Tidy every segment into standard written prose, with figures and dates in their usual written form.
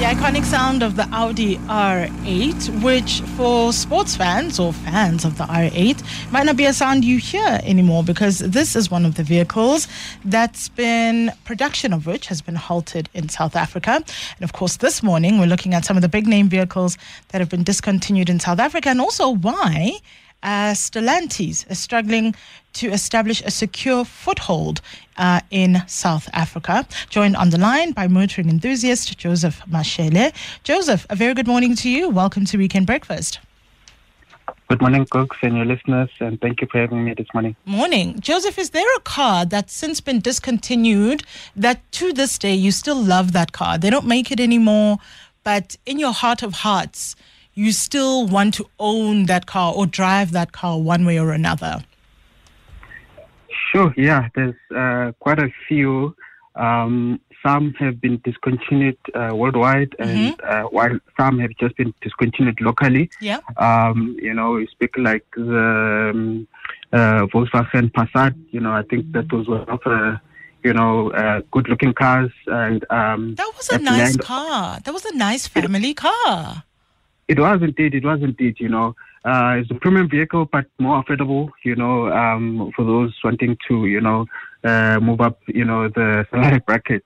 iconic sound of the Audi R8, which for sports fans or fans of the R8 might not be a sound you hear anymore, because this is one of the vehicles production of which has been halted in South Africa. And of course, this morning we're looking at some of the big name vehicles that have been discontinued in South Africa, and also why Stellantis is struggling to establish a secure foothold in South Africa. Joined on the line by motoring enthusiast Joseph Mashele. Joseph, a very good morning to you. Welcome to Weekend Breakfast. Good morning, Cooks and your listeners, and thank you for having me this morning. Morning. Joseph, is there a car that's since been discontinued that to this day you still love that car? They don't make it anymore, but in your heart of hearts, you still want to own that car or drive that car one way or another? Sure, yeah. There's quite a few. Some have been discontinued worldwide, and while some have just been discontinued locally. Yeah. We speak like the Volkswagen Passat. I think that was one of the good-looking cars. And that was a nice car. That was a nice family car. It was indeed. It's a premium vehicle, but more affordable, for those wanting to, move up, the salary bracket,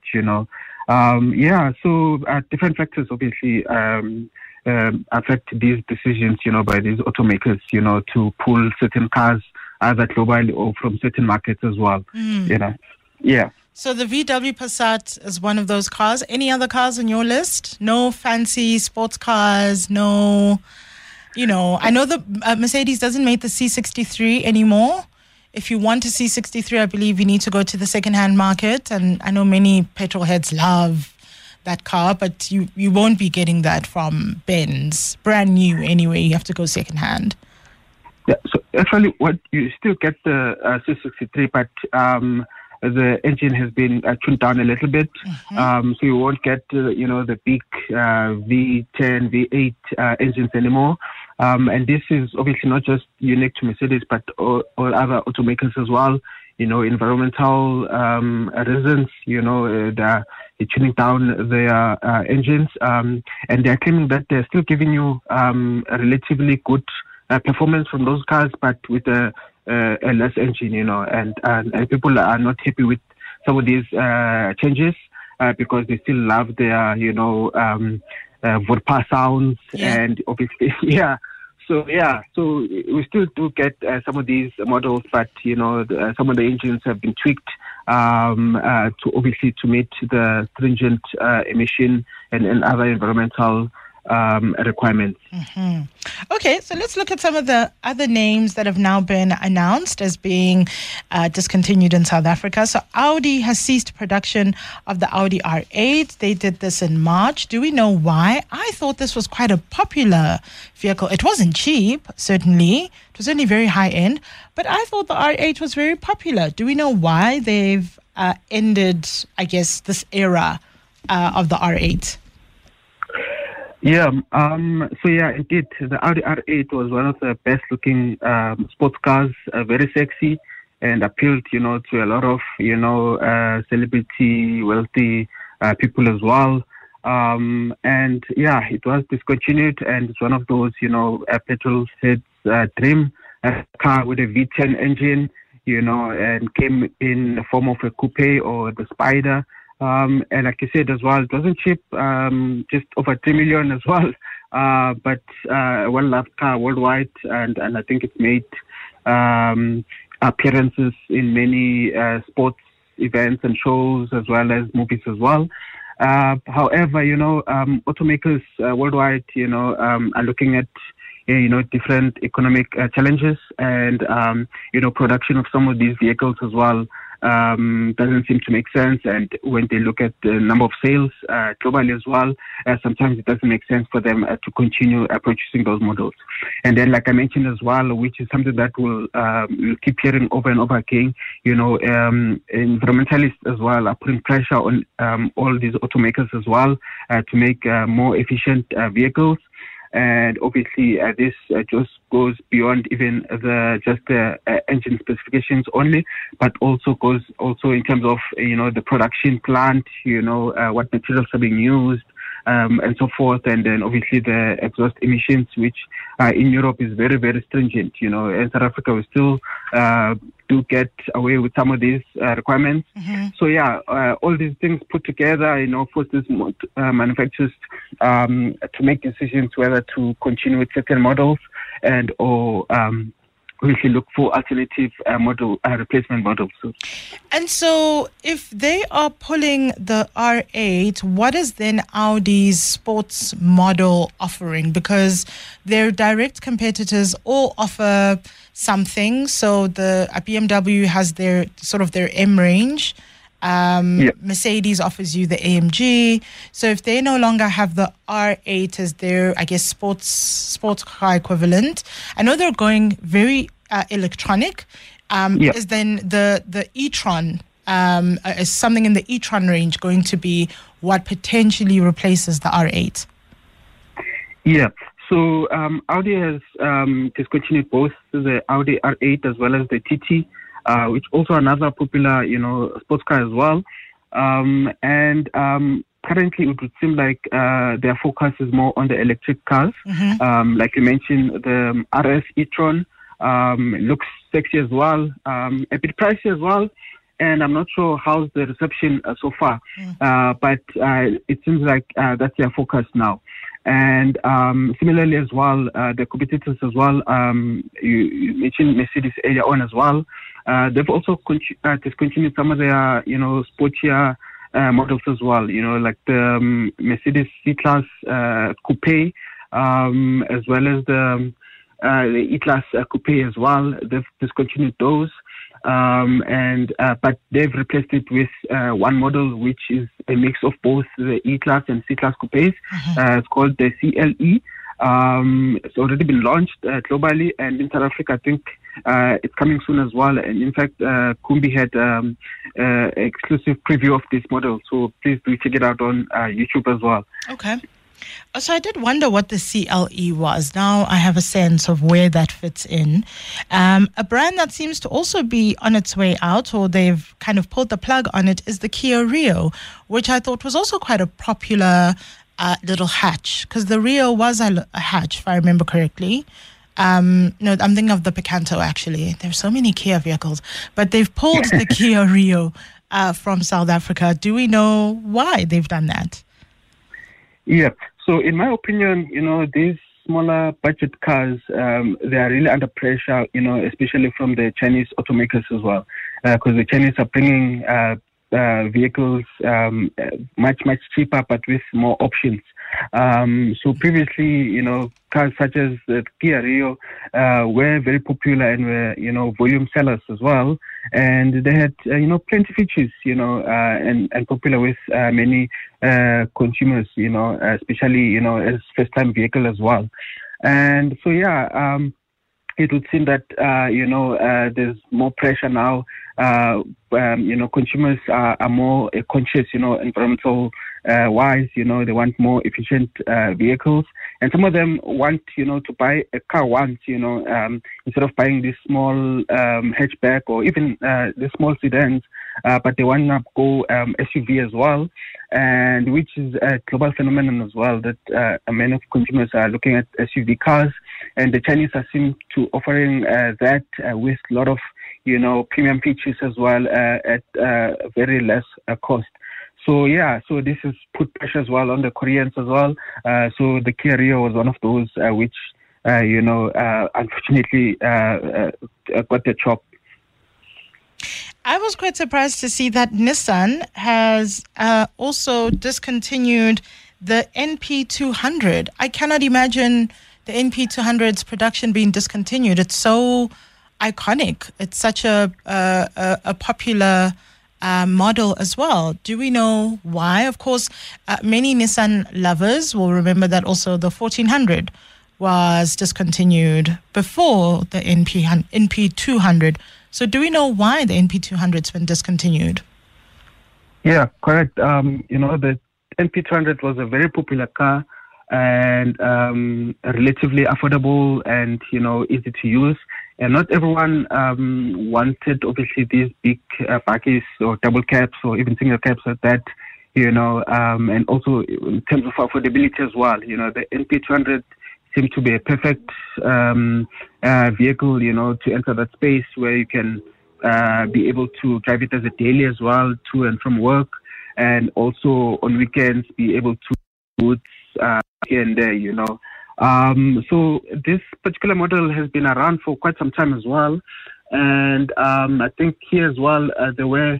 So different factors obviously affect these decisions, by these automakers, to pull certain cars either globally or from certain markets as well, Yeah. So the VW Passat is one of those cars. Any other cars on your list? No fancy sports cars, no... I know the Mercedes doesn't make the C63 anymore. If you want a C63, I believe you need to go to the second-hand market. And I know many petrol heads love that car, but you won't be getting that from Benz. Brand new anyway, you have to go second-hand. Yeah, so actually, what you still get the C63, but the engine has been tuned down a little bit. So you won't get, the big V10, V8 engines anymore. And this is obviously not just unique to Mercedes, but all other automakers as well. Environmental reasons, they're tuning down their engines. And they're claiming that they're still giving you a relatively good performance from those cars, but with a less engine, and people are not happy with some of these changes because they still love their, Vodpa sounds, and obviously, So we still do get some of these models, but some of the engines have been tweaked to meet the stringent emission and other environmental requirements. Okay, so let's look at some of the other names that have now been announced as being discontinued in South Africa. So Audi has ceased production of the Audi R8. They did this in March. Do we know why? I thought this was quite a popular vehicle. It wasn't cheap, certainly. It was only very high end, but I thought the R8 was very popular. Do we know why they've ended, I guess, this era of the R8? Yeah, indeed, the Audi R8 was one of the best-looking sports cars, very sexy, and appealed, to a lot of, celebrity, wealthy people as well. It was discontinued, and it's one of those, petrol heads' dream, a car with a V10 engine, and came in the form of a coupe or the Spider. And like you said as well, it wasn't cheap, just over 3 million as well, but a well-loved car worldwide, and I think it's made appearances in many sports events and shows as well as movies as well. However, automakers worldwide, are looking at different economic challenges, and production of some of these vehicles as well doesn't seem to make sense. And when they look at the number of sales globally as well, sometimes it doesn't make sense for them to continue producing those models. And then, like I mentioned as well, which is something that we'll keep hearing over and over again, environmentalists as well are putting pressure on all these automakers as well to make more efficient vehicles. And obviously, this just goes beyond even the engine specifications only, but also goes also in terms of the production plant, what materials are being used, and so forth. And then obviously the exhaust emissions, which in Europe is very, very stringent. In South Africa, we still do get away with some of these requirements. So all these things put together, force these manufacturers to make decisions whether to continue with certain models or really look for alternative replacement models. And so if they are pulling the R8, what is then Audi's sports model offering? Because their direct competitors all offer something. So the BMW has their M range. Mercedes offers you the AMG. So if they no longer have the R8 as their, I guess, sports car equivalent, I know they're going very electronic. Is then the e-tron, is something in the e-tron range going to be what potentially replaces the R8? Yeah. So Audi has discontinued both the Audi R8 as well as the TT, which also another popular, sports car as well. And currently, it would seem like their focus is more on the electric cars. Like you mentioned, the RS e-tron looks sexy as well, a bit pricey as well. And I'm not sure how's the reception so far, but it seems like that's their focus now. And similarly as well, the competitors as well, you mentioned Mercedes earlier on as well. They've also discontinued some of their, sportier models as well, like the Mercedes C-Class Coupe, as well as the E-Class Coupe as well. They've discontinued those. But they've replaced it with one model which is a mix of both the E-Class and C-Class coupes. It's called the CLE. It's already been launched globally, and in South Africa, I think it's coming soon as well. And in fact, Kumbi had exclusive preview of this model, so please do check it out on YouTube as well. Okay. So I did wonder what the CLE was. Now I have a sense of where that fits in. A brand that seems to also be on its way out, or they've kind of pulled the plug on it, is the Kia Rio, which I thought was also quite a popular little hatch, because the Rio was a hatch, if I remember correctly. No, I'm thinking of the Picanto, actually. There's so many Kia vehicles, but they've pulled the Kia Rio from South Africa. Do we know why they've done that? Yeah. So in my opinion, these smaller budget cars, they are really under pressure, especially from the Chinese automakers as well, because the Chinese are bringing vehicles much cheaper, but with more options. So previously, cars such as the Kia Rio were very popular and were, volume sellers as well. And they had, plenty of features, and popular with many consumers, especially, as first-time vehicle as well. And so, it would seem that, there's more pressure now. Consumers are more conscious, environmental wise, they want more efficient vehicles. And some of them want, to buy a car once, instead of buying this small hatchback or even the small sedans, but they want to go SUV as well, and which is a global phenomenon as well, that many consumers are looking at SUV cars, and the Chinese are seen to offering that with a lot of, premium features as well at very less cost. So this has put pressure as well on the Koreans as well. So the Kia Rio was one of those which, unfortunately got the chop. I was quite surprised to see that Nissan has also discontinued the NP200. I cannot imagine the NP200's production being discontinued. It's so iconic. It's such a popular model as well. Do we know why? Of course, many Nissan lovers will remember that also the 1400 was discontinued before the NP200. So do we know why the NP200's been discontinued? Yeah, correct. The NP200 was a very popular car and relatively affordable and, easy to use. And not everyone wanted, obviously, these big buggies or double cabs or even single cabs that, and also in terms of affordability as well. The NP200 seemed to be a perfect vehicle, to enter that space where you can be able to drive it as a daily as well, to and from work, and also on weekends be able to goods here and there, So this particular model has been around for quite some time as well. And I think here as well, there were,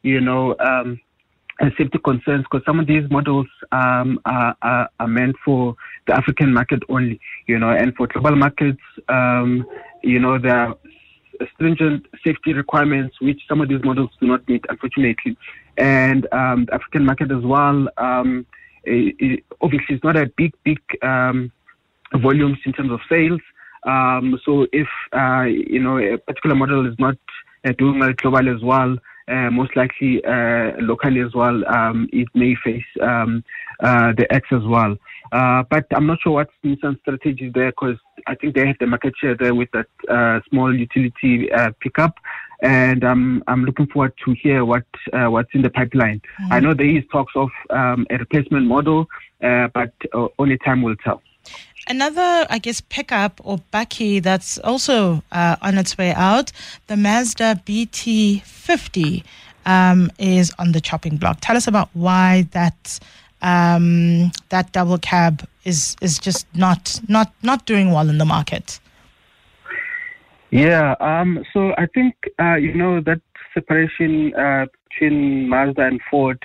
safety concerns, because some of these models are meant for the African market only, and for global markets, there are stringent safety requirements which some of these models do not meet, unfortunately. And the African market as well, obviously it's not a big volumes in terms of sales. So if a particular model is not doing well globally as well, most likely locally as well, it may face the X as well. But I'm not sure what's Nissan's strategy there, because I think they have the market share there with that small utility pickup, and I'm looking forward to hear what's in the pipeline. I know there is talks of a replacement model, but only time will tell. Another, I guess, pickup or bakkie that's also on its way out, the Mazda BT50 is on the chopping block. Tell us about why that double cab is just not doing well in the market. Yeah, so I think that separation between Mazda and Ford,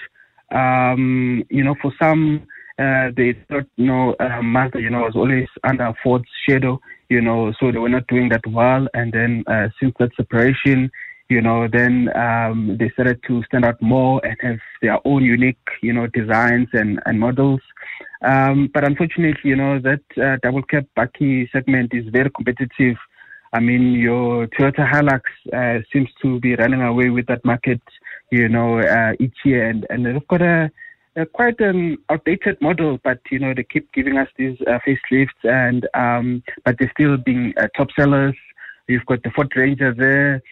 for some. They thought, Mazda, was always under Ford's shadow, so they were not doing that well. And then since that separation, then they started to stand out more and have their own unique, designs and models. But unfortunately, that double cab bakkie segment is very competitive. I mean, your Toyota Hilux seems to be running away with that market, each year. And they've got quite an outdated model, but they keep giving us these facelifts, and but they're still being top sellers. You've got the Ford Ranger there,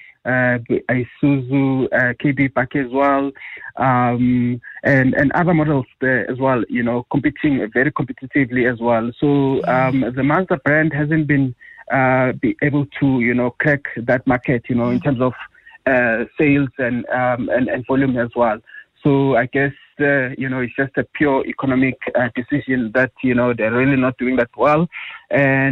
Isuzu KB bakkie as well, and other models there as well. Competing very competitively as well. So the Mazda brand hasn't been be able to crack that market. In terms of sales and volume as well. So I guess, it's just a pure economic decision that, they're really not doing that well. And,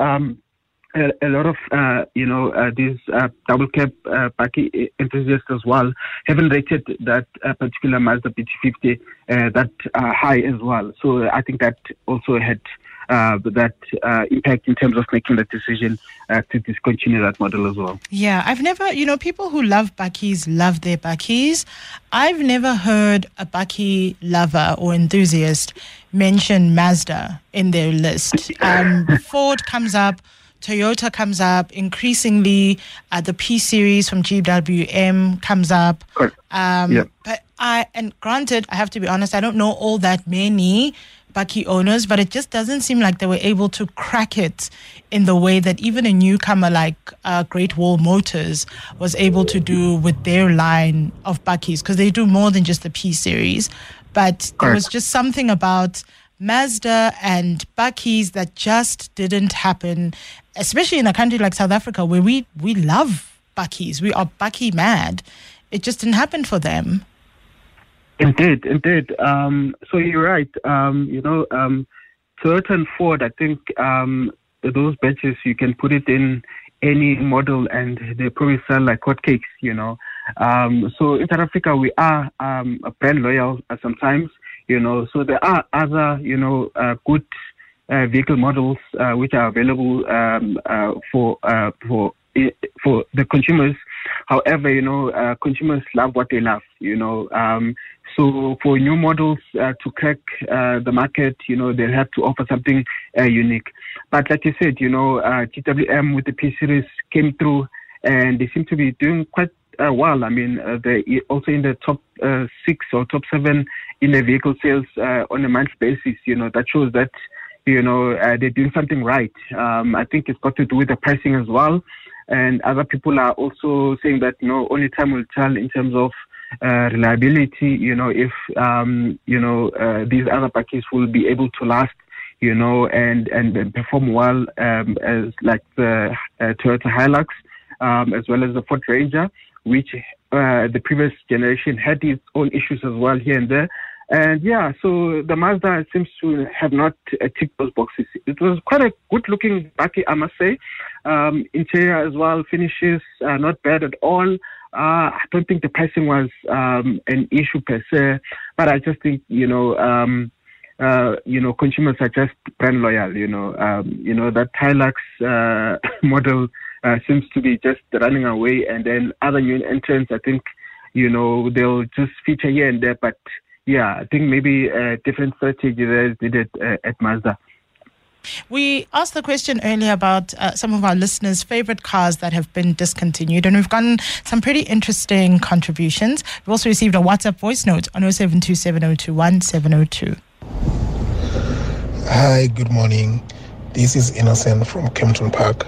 a lot of, these double cab bakkie enthusiasts as well haven't rated that particular Mazda BT50 that high as well. So I think that also had that impact in terms of making the decision to discontinue that model as well. Yeah, I've never, people who love bakkies love their bakkies. I've never heard a bakkie lover or enthusiast mention Mazda in their list. Ford comes up, Toyota comes up, increasingly the P series from GWM comes up. But and granted, I have to be honest, I don't know all that many bakkie owners, but it just doesn't seem like they were able to crack it in the way that even a newcomer like Great Wall Motors was able to do with their line of bakkies, because they do more than just the P series. But there was just something about Mazda and bakkies that just didn't happen, especially in a country like South Africa where we love bakkies. We are bakkie mad. It just didn't happen for them. Indeed. So you're right. Toyota and Ford, I think those batches, you can put it in any model and they probably sell like hotcakes, So in South Africa, we are brand loyal sometimes, So there are other, good vehicle models which are available for the consumers. However, consumers love what they love, So for new models to crack the market, they'll have to offer something unique. But like you said, GWM with the P series came through and they seem to be doing quite well. I mean, they're also in the top 6 or top 7 in the vehicle sales on a monthly basis. That shows that, they're doing something right. I think it's got to do with the pricing as well. And other people are also saying that, only time will tell in terms of reliability, if, these other bakkies will be able to last, and perform well, as like the Toyota Hilux, as well as the Ford Ranger, which the previous generation had its own issues as well here and there. And yeah, so the Mazda seems to have not ticked those boxes. It was quite a good-looking bakkie, I must say. Interior as well, finishes not bad at all. I don't think the pricing was an issue per se, but I just think consumers are just brand loyal. That Hilux model seems to be just running away, and then other new entrants, I think, they'll just feature here and there, but. Yeah, I think maybe a different strategy there is needed at Mazda. We asked the question earlier about some of our listeners' favorite cars that have been discontinued, and we've gotten some pretty interesting contributions. We've also received a WhatsApp voice note on 0727021702. Hi, good morning. This is Innocent from Kempton Park.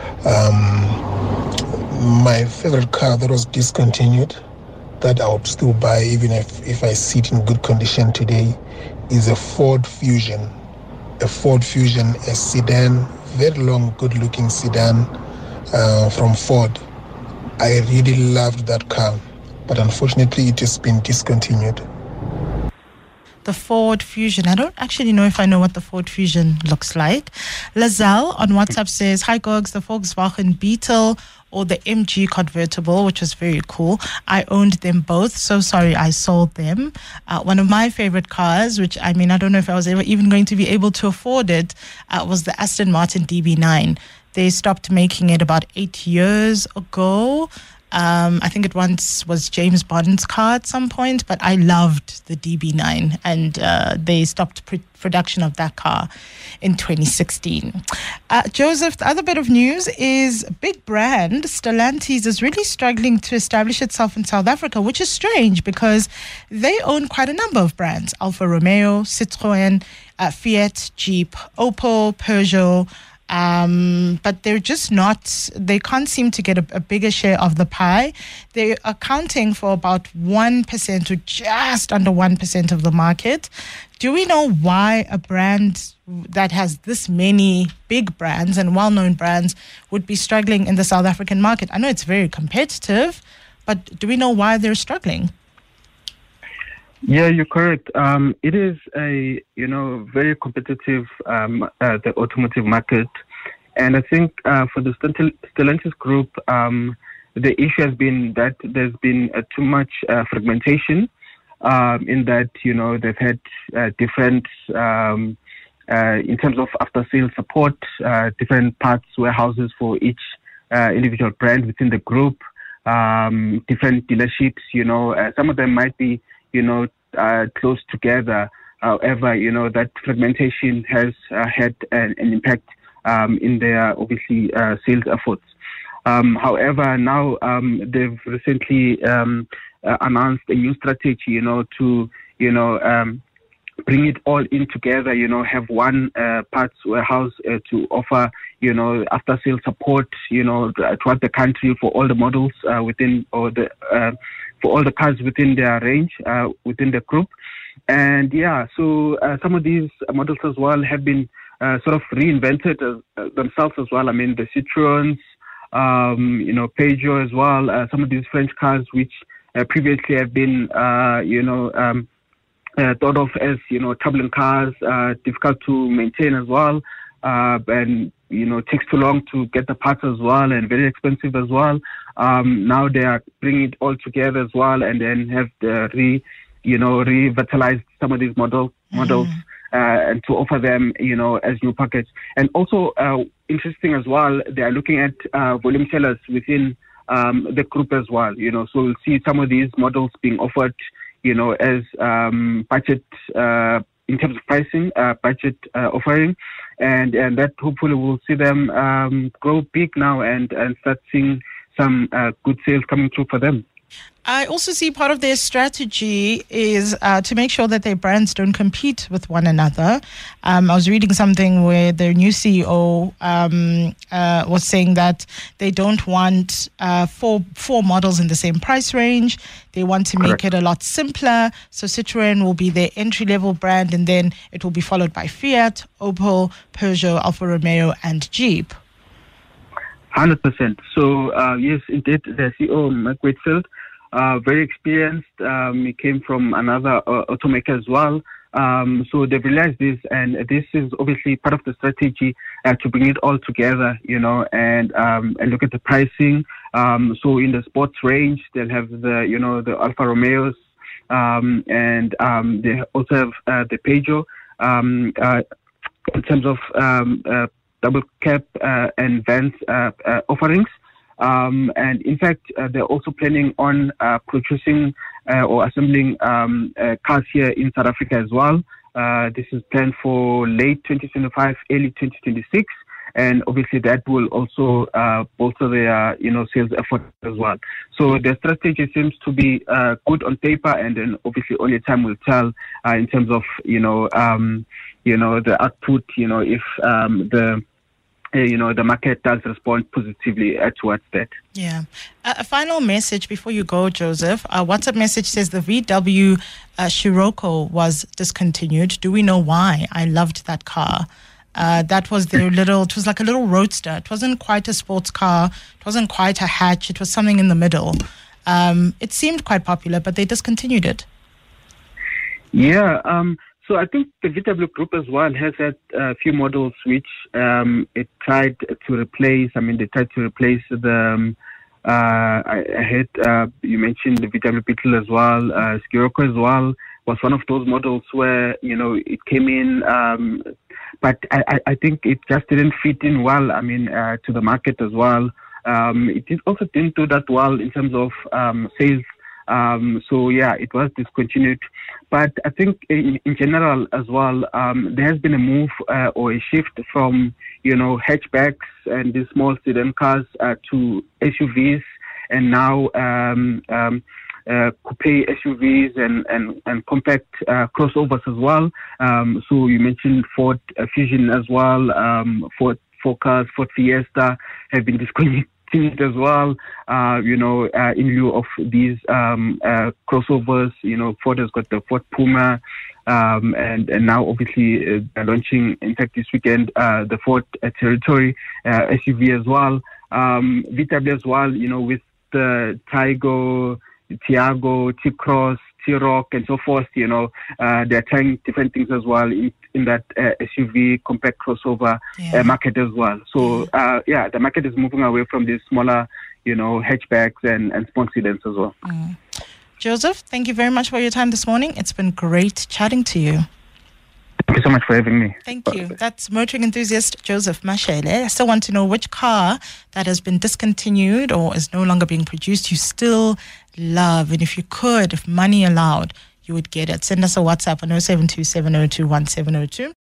My favorite car that was discontinued, that I would still buy even if I see it in good condition today, is a Ford Fusion. A Ford Fusion, a sedan, very long, good-looking sedan from Ford. I really loved that car, but unfortunately it has been discontinued. The Ford Fusion. I don't actually know if I know what the Ford Fusion looks like. Lazelle on WhatsApp says, hi Gogs, the Volkswagen Beetle or the MG convertible, which was very cool. I owned them both. So sorry I sold them. One of my favorite cars, which I don't know if I was ever even going to be able to afford it, was the Aston Martin DB9. They stopped making it about 8 years ago. I think it once was James Bond's car at some point, but I loved the DB9, and they stopped production of that car in 2016. Joseph, the other bit of news is big brand Stellantis is really struggling to establish itself in South Africa, which is strange because they own quite a number of brands: Alfa Romeo, Citroën, Fiat, Jeep, Opel, Peugeot. But they're just they can't seem to get a bigger share of the pie. They're accounting for about 1% to just under 1% of the market. Do we know why a brand that has this many big brands and well-known brands would be struggling in the South African market? I know it's very competitive, but do we know why they're struggling? Yeah, you're correct. It is a very competitive the automotive market, and I think for the Stellantis group, the issue has been that there's been too much fragmentation. In that they've had different in terms of after sales support, different parts, warehouses for each individual brand within the group, different dealerships. Some of them might be close together. However, that fragmentation has had an impact in their obviously sales efforts. However, now they've recently announced a new strategy, to bring it all in together. Have one parts warehouse to offer after sales support throughout the country for all the models within for all the cars within their range, within the group. And so some of these models as well have been sort of reinvented themselves as well. The Citroëns, Peugeot as well, some of these French cars which previously have been, thought of as, troubling cars, difficult to maintain as well, and, takes too long to get the parts as well, and very expensive as well. Now they are bringing it all together as well, and then have revitalized some of these models, and to offer them, as new package. And also, interesting as well, they are looking at volume sellers within the group as well. So we'll see some of these models being offered, as budget in terms of pricing, budget offering, and that hopefully we'll see them grow big now and start seeing some good sales coming through for them. I also see part of their strategy is to make sure that their brands don't compete with one another. I was reading something where their new CEO was saying that they don't want four models in the same price range. They want to make it a lot simpler. So Citroën will be their entry-level brand, and then it will be followed by Fiat, Opel, Peugeot, Alfa Romeo, and Jeep. 100%. So, yes, indeed, the CEO, Mike Whitfield, very experienced. He came from another automaker as well. So they've realized this, and this is obviously part of the strategy to bring it all together, and look at the pricing. So in the sports range, they'll have the Alfa Romeos, and they also have the Peugeot. In terms of double cab and vans offerings. And in fact, they're also planning on producing or assembling cars here in South Africa as well. This is planned for late 2025, early 2026. And obviously that will also bolster their, sales effort as well. So the strategy seems to be good on paper, and then obviously only time will tell in terms of, the output, if the market does respond positively towards that. Yeah. A final message before you go, Joseph. WhatsApp message says the VW Scirocco was discontinued. Do we know why? I loved that car. That was it was like a little roadster. It wasn't quite a sports car. It wasn't quite a hatch. It was something in the middle. It seemed quite popular, but they discontinued it. Yeah. So I think the VW Group as well has had a few models which it tried to replace. They tried to replace the, I heard you mentioned the VW Beetle as well. Scirocco as well was one of those models where, it came in, but I think it just didn't fit in well, to the market as well. It also didn't do that well in terms of sales. So yeah, it was discontinued. But I think in general as well, there has been a move or a shift from, hatchbacks and these small sedan cars to SUVs, and now coupe SUVs and compact crossovers as well. So you mentioned Ford Fusion as well. Ford Focus, Ford Fiesta have been discontinued as well, in lieu of these crossovers. Ford has got the Ford Puma, and now obviously they're launching, in fact, this weekend, the Ford Territory SUV as well. VW as well, with the Taigo, Tiago, T-Cross, T-Roc, and so forth. They're trying different things as well in that SUV compact crossover market as well. So the market is moving away from these smaller, hatchbacks and small sedans as well. Joseph, thank you very much for your time this morning. It's been great chatting to you. Thank you so much for having me. Thank you. That's motoring enthusiast Joseph Mashele. I still want to know which car that has been discontinued or is no longer being produced you still love. And if you could, if money allowed, you would get it. Send us a WhatsApp on 0727021702.